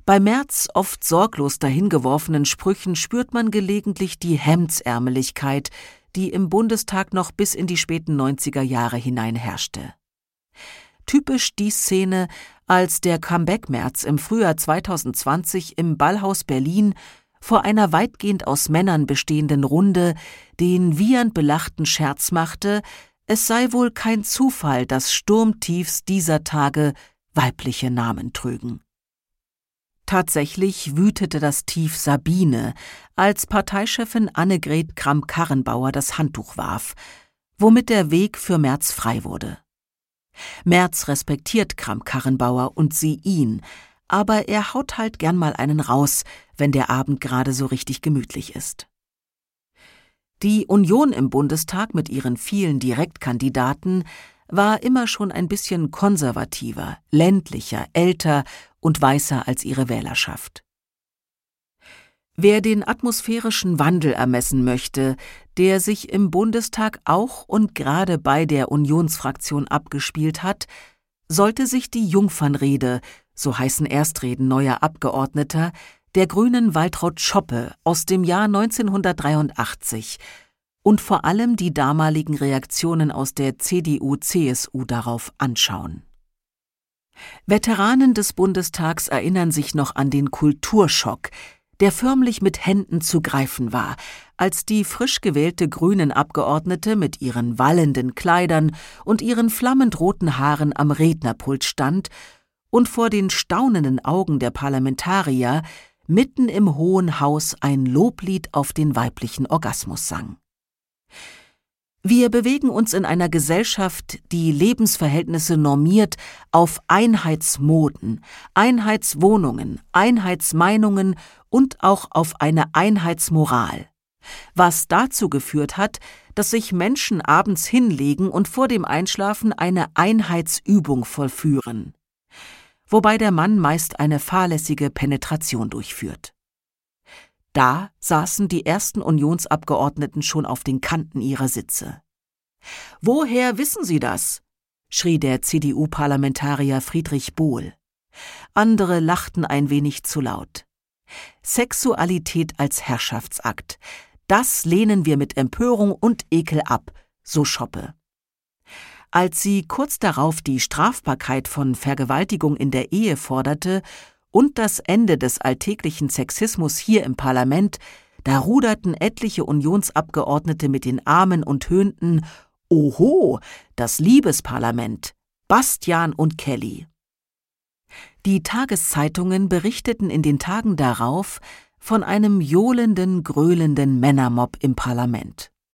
Bei Merz oft sorglos dahingeworfenen Sprüchen spürt man gelegentlich die Hemdsärmeligkeit, die im Bundestag noch bis in die späten 90er Jahre hinein herrschte. Typisch die Szene, als der Comeback-Merz im Frühjahr 2020 im Ballhaus Berlin vor einer weitgehend aus Männern bestehenden Runde den wiehernd belachten Scherz machte, es sei wohl kein Zufall, dass Sturmtiefs dieser Tage weibliche Namen trügen. Tatsächlich wütete das Tief Sabine, als Parteichefin Annegret Kramp-Karrenbauer das Handtuch warf, womit der Weg für Merz frei wurde. Merz respektiert Kramp-Karrenbauer und sie ihn, aber er haut halt gern mal einen raus, wenn der Abend gerade so richtig gemütlich ist. Die Union im Bundestag mit ihren vielen Direktkandidaten war immer schon ein bisschen konservativer, ländlicher, älter und weißer als ihre Wählerschaft. Wer den atmosphärischen Wandel ermessen möchte, der sich im Bundestag auch und gerade bei der Unionsfraktion abgespielt hat, sollte sich die Jungfernrede, so heißen Erstreden neuer Abgeordneter, der Grünen Waltraud Schoppe aus dem Jahr 1983 und vor allem die damaligen Reaktionen aus der CDU/CSU darauf anschauen. Veteranen des Bundestags erinnern sich noch an den Kulturschock, der förmlich mit Händen zu greifen war, als die frisch gewählte Grünen-Abgeordnete mit ihren wallenden Kleidern und ihren flammend roten Haaren am Rednerpult stand und vor den staunenden Augen der Parlamentarier mitten im Hohen Haus ein Loblied auf den weiblichen Orgasmus sang. Wir bewegen uns in einer Gesellschaft, die Lebensverhältnisse normiert auf Einheitsmoden, Einheitswohnungen, Einheitsmeinungen und auch auf eine Einheitsmoral, was dazu geführt hat, dass sich Menschen abends hinlegen und vor dem Einschlafen eine Einheitsübung vollführen, wobei der Mann meist eine fahrlässige Penetration durchführt. Da saßen die ersten Unionsabgeordneten schon auf den Kanten ihrer Sitze. »Woher wissen Sie das?« schrie der CDU-Parlamentarier Friedrich Bohl. Andere lachten ein wenig zu laut. »Sexualität als Herrschaftsakt, das lehnen wir mit Empörung und Ekel ab«, so Schoppe. Als sie kurz darauf die Strafbarkeit von Vergewaltigung in der Ehe forderte und das Ende des alltäglichen Sexismus hier im Parlament, da ruderten etliche Unionsabgeordnete mit den Armen und höhnten: »Oho, das Liebesparlament, Bastian und Kelly.« Die Tageszeitungen berichteten in den Tagen darauf von einem johlenden, gröhlenden Männermob im Parlament.